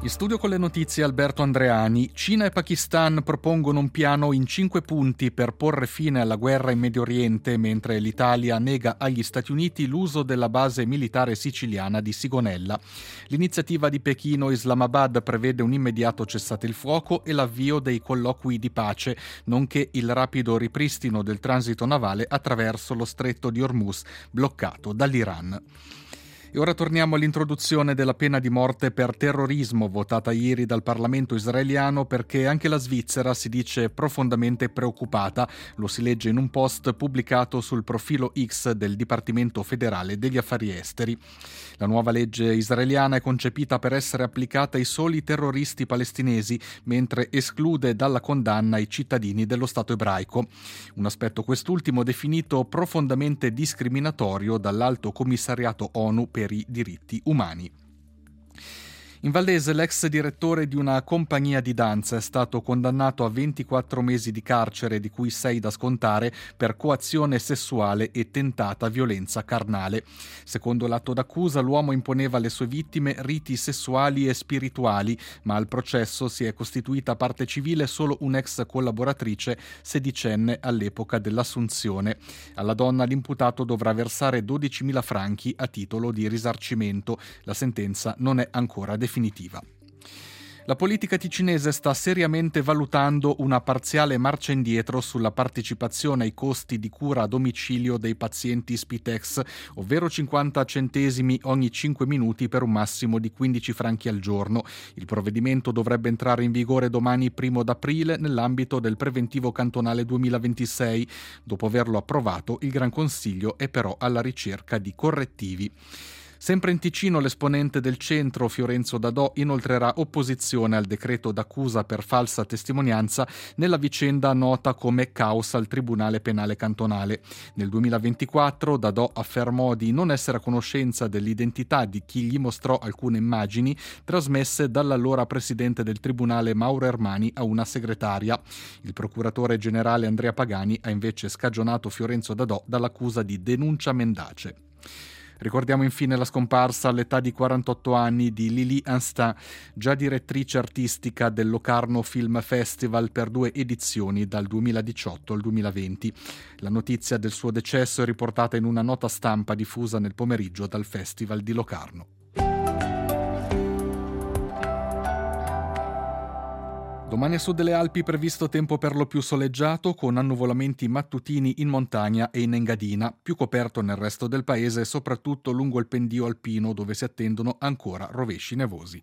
In studio con le notizie Alberto Andreani. Cina e Pakistan propongono un piano in 5 punti per porre fine alla guerra in Medio Oriente, mentre l'Italia nega agli Stati Uniti l'uso della base militare siciliana di Sigonella. L'iniziativa di Pechino-Islamabad prevede un immediato cessate il fuoco e l'avvio dei colloqui di pace, nonché il rapido ripristino del transito navale attraverso lo stretto di Hormuz, bloccato dall'Iran. E ora torniamo all'introduzione della pena di morte per terrorismo votata ieri dal Parlamento israeliano, perché anche la Svizzera si dice profondamente preoccupata. Lo si legge in un post pubblicato sul profilo X del Dipartimento federale degli affari esteri. La nuova legge israeliana è concepita per essere applicata ai soli terroristi palestinesi, mentre esclude dalla condanna i cittadini dello Stato ebraico. Un aspetto quest'ultimo definito profondamente discriminatorio dall'Alto Commissariato ONU per i diritti umani. In Vallese l'ex direttore di una compagnia di danza è stato condannato a 24 mesi di carcere, di cui 6 da scontare, per coazione sessuale e tentata violenza carnale. Secondo l'atto d'accusa, l'uomo imponeva alle sue vittime riti sessuali e spirituali, ma al processo si è costituita parte civile solo un'ex collaboratrice sedicenne all'epoca dell'assunzione. Alla donna l'imputato dovrà versare 12.000 franchi a titolo di risarcimento. La sentenza non è ancora definitiva. La politica ticinese sta seriamente valutando una parziale marcia indietro sulla partecipazione ai costi di cura a domicilio dei pazienti Spitex, ovvero 50 centesimi ogni 5 minuti per un massimo di 15 franchi al giorno. Il provvedimento dovrebbe entrare in vigore domani 1 d'aprile nell'ambito del preventivo cantonale 2026. Dopo averlo approvato, il Gran Consiglio è però alla ricerca di correttivi. Sempre in Ticino, l'esponente del centro Fiorenzo Dadò inoltrerà opposizione al decreto d'accusa per falsa testimonianza nella vicenda nota come caos al Tribunale Penale Cantonale. Nel 2024 Dadò affermò di non essere a conoscenza dell'identità di chi gli mostrò alcune immagini trasmesse dall'allora presidente del Tribunale Mauro Ermani a una segretaria. Il procuratore generale Andrea Pagani ha invece scagionato Fiorenzo Dadò dall'accusa di denuncia mendace. Ricordiamo infine la scomparsa all'età di 48 anni di Lili Anstin, già direttrice artistica del Locarno Film Festival per 2 edizioni dal 2018 al 2020. La notizia del suo decesso è riportata in una nota stampa diffusa nel pomeriggio dal Festival di Locarno. Domani a sud delle Alpi previsto tempo per lo più soleggiato, con annuvolamenti mattutini in montagna e in Engadina, più coperto nel resto del paese, soprattutto lungo il pendio alpino, dove si attendono ancora rovesci nevosi.